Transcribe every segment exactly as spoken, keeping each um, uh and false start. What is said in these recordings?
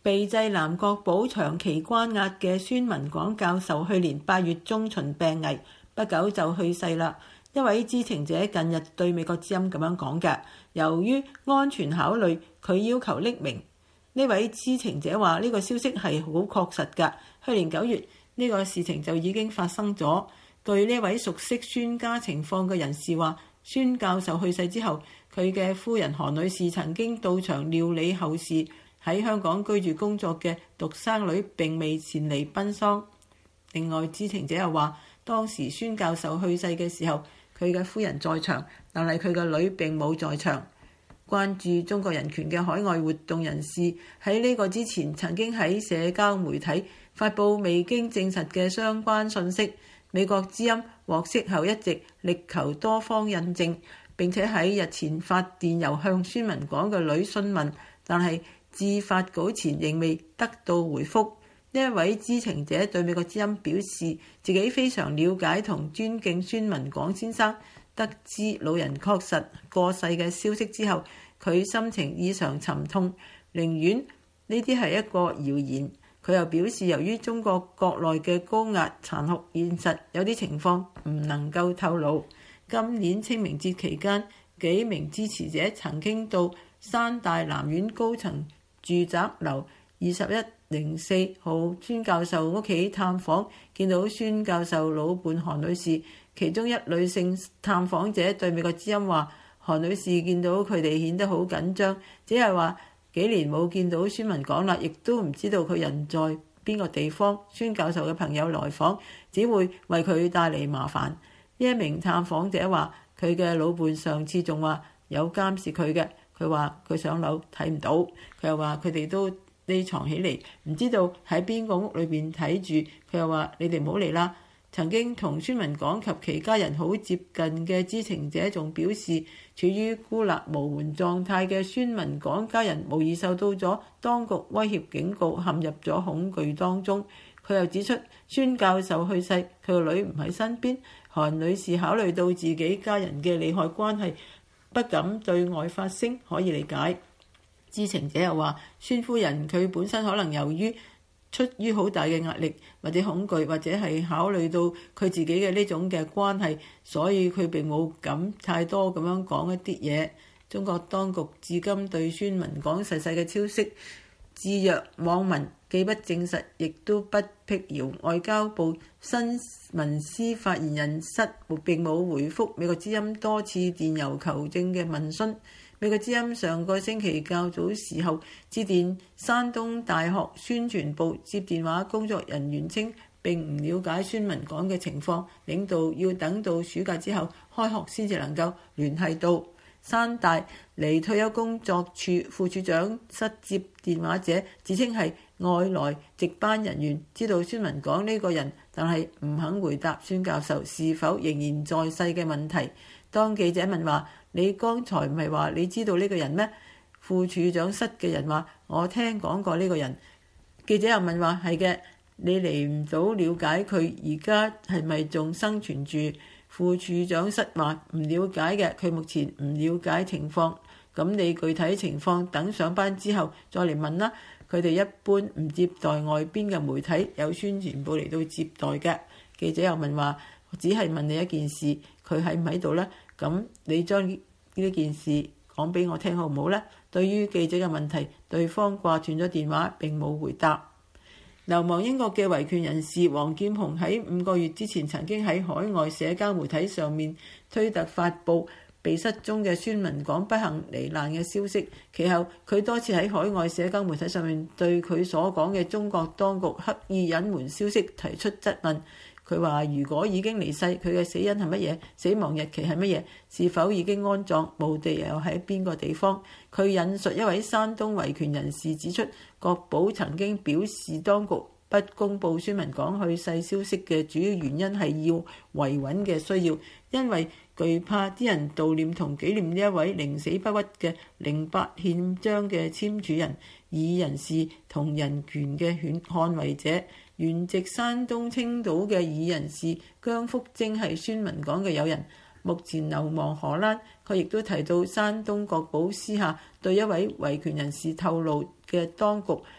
被制南國寶長期關押嘅孫文廣教授，去年八月中旬病危，不久就去世啦。一位知情者近日對美國之音咁樣講嘅，由於安全考慮，佢要求匿名。呢位知情者話：呢個消息係好確實㗎。去年九月呢個事情就已經發生咗。據呢位熟悉孫家情況嘅人士話，孫教授去世之後，佢嘅夫人韓女士曾經到場料理後事。喺香港居住工作嘅獨生女並未前嚟奔喪。另外，知情者又話，當時孫教授去世嘅時候，佢嘅夫人在場，但係佢嘅女並冇在場。關注中國人權嘅海外活動人士喺呢個之前曾經喺社交媒體發布未經證實嘅相關信息。美國之音獲悉後一直力求多方印證，並且喺日前發電郵向孫文廣嘅女詢問，但係至發稿前仍未得到回覆。呢一位知情者對美國之音表示，自己非常了解同尊敬孫文廣先生。得知老人確實過世嘅消息之後，佢心情異常沉痛，寧願呢啲係一個謠言。佢又表示，由於中國國內嘅高壓殘酷現實，有啲情況唔能夠透露。今年清明節期間，幾名支持者曾經到山大南苑高層住宅樓二十一零四號孫教授屋企探訪，見到孫教授老伴韓女士。其中一女性探訪者對美國之音話，韓女士見到佢哋顯得好緊張，只係話幾年冇見到孫文廣啦，亦都唔知道佢人在邊個地方。孫教授嘅朋友來訪，只會為佢帶嚟麻煩。呢一名探訪者話，佢嘅老伴上次仲話有監視佢嘅，佢話佢上樓睇唔到，佢又話佢哋都匿藏起嚟，唔知道喺邊個屋裏邊睇住。佢又話你哋唔好嚟啦。曾經同孫文廣及其家人好接近嘅知情者仲表示，處於孤立無援狀態嘅孫文廣家人無疑受到咗當局威脅警告，陷入咗恐懼當中。佢又指出，孫教授去世，佢個女唔喺身邊，韓女士考慮到自己家人嘅利害關係，不敢對外發聲，可以理解。知情者又話，孫夫人佢本身可能由於出於好大嘅壓力或者恐懼，或者係考慮到佢自己嘅呢種嘅關係，所以佢並冇敢太多咁樣講一啲嘢。中國當局至今對孫文廣逝世嘅消息置若罔聞，既不證實，亦都不闢謠。外交部新聞司發言人室並冇回覆美國之音多次電郵求證嘅問詢。美國之音上個星期較早時候致電山東大學宣傳部，接電話工作人員稱並唔了解孫文廣嘅情況，領導要等到暑假之後開學先至能夠聯繫到。山大離退休工作處副處長室接電話者自稱係外來值班人員，知道孫文廣呢個人，但係唔肯回答孫教授是否仍然在世嘅問題。當記者問話，你剛才唔係話你知道呢個人咩？副處長室嘅人話，我聽講過呢個人。記者又問話，係嘅，你嚟唔到了解佢而家係咪仲生存住？副處長室話唔了解嘅，佢目前唔了解情況。咁你具體情況等上班之後再嚟問啦。佢哋一般唔接待外邊嘅媒體，有宣傳部嚟到接待嘅。記者又問話，只係問你一件事，佢喺唔喺度呢？咁你將呢件事講俾我聽好唔好呢？對於記者嘅問題，對方掛斷咗電話並冇回答。流亡英國嘅維權人士黃劍虹喺五個月之前曾經喺海外社交媒體上面推特發布被失蹤嘅孫文廣不幸罹難嘅消息，其後佢多次喺海外社交媒體上面對佢所講嘅中國當局刻意隱瞞消息提出質問。佢話：如果已經離世，佢嘅死因係乜嘢？死亡日期係乜嘢？是否已經安葬？墓地又喺邊個地方？佢引述一位山東維權人士指出，國保曾經表示當局不公佈孫文廣去世消息嘅主要原因係要維穩嘅需要，因為懼怕啲人悼念同紀念呢一位寧死不屈嘅零八憲章嘅簽署人、以人士同人權嘅捍衛者。原籍山東青島嘅以人士姜福貞係孫文廣嘅友人，目前流亡荷蘭。佢亦都提到山東國保私下對一位維權人士透露嘅當局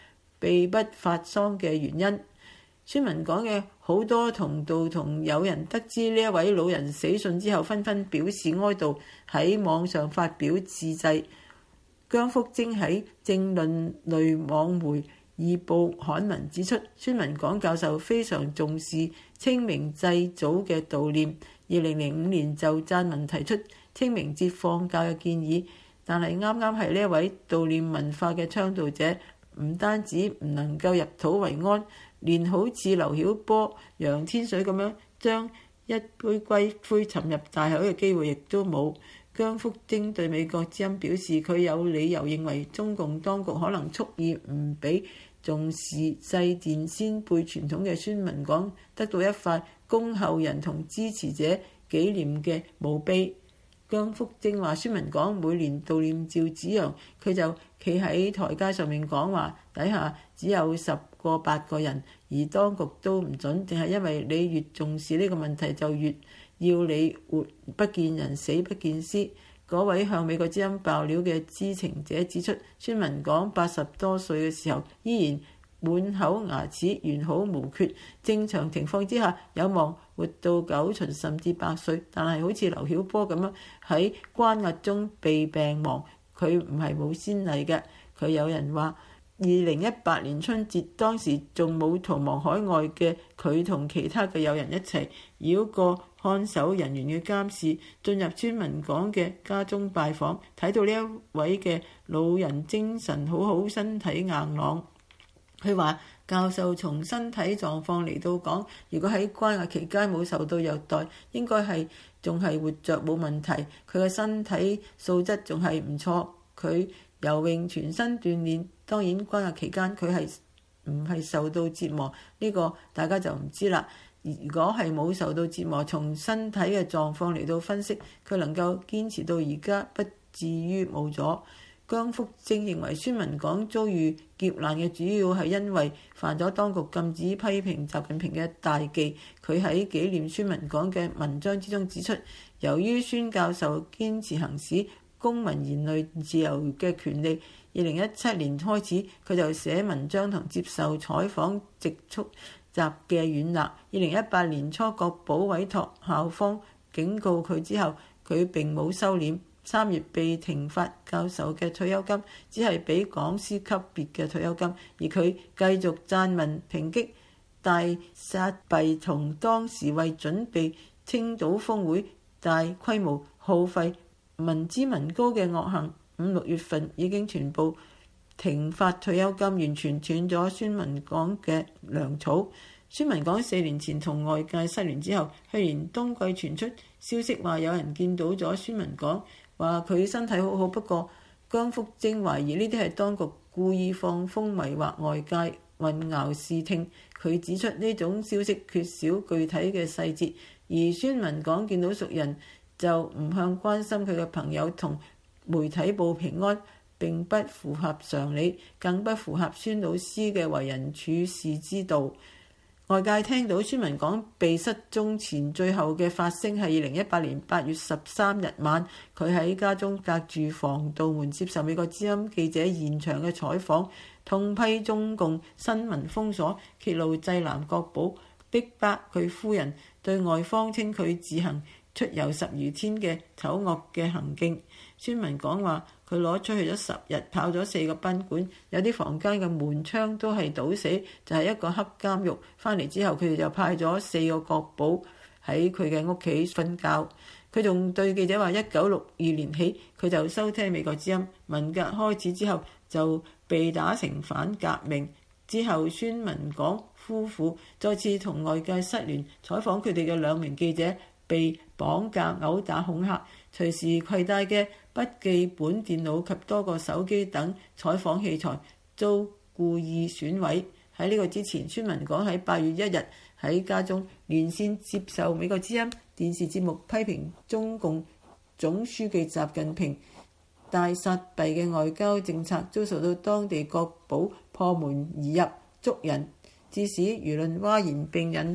秘不發喪嘅原因。孫文港嘅好多同道同友人得知呢一位老人死訊之後，紛紛表示哀悼，喺網上發表致祭。姜福貞喺政論類網媒二報刊文指出，孫文港教授非常重視清明祭祖嘅悼念，二零零五年就撰文提出清明節放假嘅建議，但係啱啱係呢一位悼念文化嘅倡導者，唔單止唔能夠入土為安，連好似劉曉波、楊天水咁樣將一杯龜灰沉入大海嘅機會亦都冇。姜福貞對美國之音表示，佢有理由認為中共當局可能蓄意唔俾重視祭奠先輩傳統嘅孫文港得到一塊供後人同支持者紀念嘅墓碑。姜福貞話：孫文港每年悼念趙紫陽，佢就企喺台階上面講話，底下只有十個八個人，而當局都唔準，淨係因為你越重視呢個問題，就越要你活不見人，死不見屍。嗰位向美國之音爆料嘅知情者指出，孫文港八十多歲嘅時候依然滿口牙齒完好無缺，正常情況之下有望活到九旬甚至百歲，但係好似劉曉波咁樣喺關押中被病亡，佢唔係冇先例嘅。佢有人話二零一八年春節當時仲冇逃亡海外嘅佢同其他嘅友人一齊繞過看守人員嘅監視，進入孫文港嘅家中拜訪，睇到呢一位嘅老人精神好好，身體硬朗。佢話教授從身體狀況嚟到講，如果喺關押期間冇受到虐待，應該係仲係活着冇問題。佢嘅身體素質仲係唔錯，佢游泳全身鍛鍊。當然關押期間佢係唔係受到折磨，呢個大家就唔知啦。如果係冇受到折磨，從身體嘅狀況嚟到分析，佢能夠堅持到而家，不至於冇咗。姜福貞認為孫文港遭遇劫難嘅主要係因為犯咗當局禁止批評習近平嘅大忌。佢喺紀念孫文港嘅文章之中指出，由於孫教授堅持行使公民言論自由嘅權利，二零一七年開始佢就寫文章同接受採訪，直束集嘅軟肋。二零一八年初國保委託校方警告佢之後，佢並冇收斂。三月被停發教授嘅退休金，只係俾講師級別嘅退休金，而佢繼續撰文抨擊大撒幣同當時為準備青島峰會大規模耗費民脂民膏嘅惡行。五六月份已經全部停發退休金，完全斷咗孫文港嘅糧草。孫文港四年前同外界失聯之後，去年冬季傳出消息話有人見到咗孫文港，話佢身體好好。不過姜福貞懷疑呢啲係當局故意放風迷惑外界，混淆視聽。佢指出呢種消息缺少具體嘅細節，而孫文港見到熟人就唔向關心佢嘅朋友同媒體報平安，並不符合常理，更不符合孫老師嘅為人處事之道。外界聽到孫文港被失蹤前最後嘅發聲係二零一八年八月十三日晚，佢喺家中隔住防盜門接受美國之音記者現場嘅採訪，痛批中共新聞封鎖，揭露濟南國寶，逼迫佢夫人，對外謊稱佢自行出遊十餘天嘅醜惡嘅行徑。孫文港話佢攞出去咗十日，跑咗四個賓館，有啲房間嘅門窗都係倒死，就係一個黑監獄。翻嚟之後，佢哋就派咗四個國保喺佢嘅屋企瞓覺。佢仲對記者話：一九六二年起，佢就收聽美國之音。文革開始之後，就被打成反革命。之後，孫文港夫婦再次同外界失聯，採訪佢哋嘅兩名記者被綁架、毆打、恐嚇，隨時攜帶嘅筆記本電腦及多個手機等採訪器材遭故意損毀。喺呢個之前，孫文港喺八月一日喺家中連線接受美國之音電視節目，批評中共總書記習近平大撒幣嘅外交政策，遭受到當地國保破門而入捉人，致使輿論譁然，並引發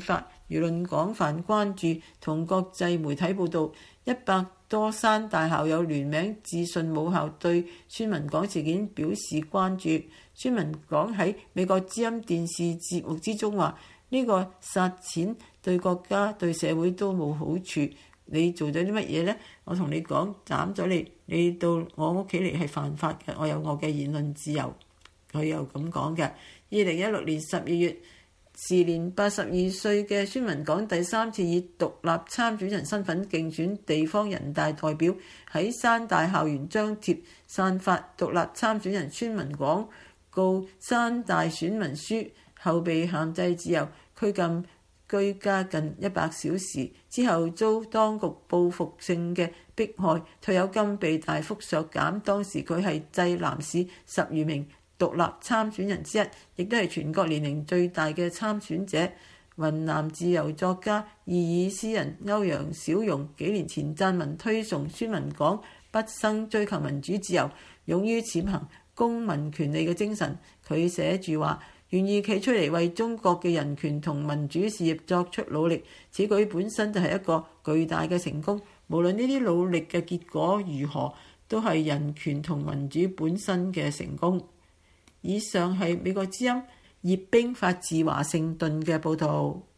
輿論廣泛關注，同國際媒體報導，一百多間大校友聯名致信母校，對孫文港事件表示關注。孫文港喺美國之音電視節目之中話：呢個殺錢對國家對社會都冇好處。你做咗啲乜嘢呢？我同你講，斬咗你，你到我屋企嚟係犯法嘅。我有我嘅言論自由。佢又咁講嘅。二零一六年十二月，時年八十二歲嘅孫文港第三次以獨立參選人身份競選地方人大代表，喺山大校園張貼散發獨立參選人孫文港告山大選民書後，被限制自由，拘禁居家近一百小時之後，遭當局報復性嘅迫害，退休金被大幅削減。當時佢係濟南市十餘名獨立參選人之一，亦都係全國年齡最大嘅參選者。雲南自由作家、異議詩人歐陽小容幾年前撰文推崇孫文港畢生追求民主自由、勇於踐行公民權利嘅精神。佢寫住話：願意企出嚟為中國嘅人權同民主事業作出努力，此舉本身就係一個巨大嘅成功。無論呢啲努力嘅結果如何，都係人權同民主本身嘅成功。以上係美國之音葉冰發自華盛頓嘅報導。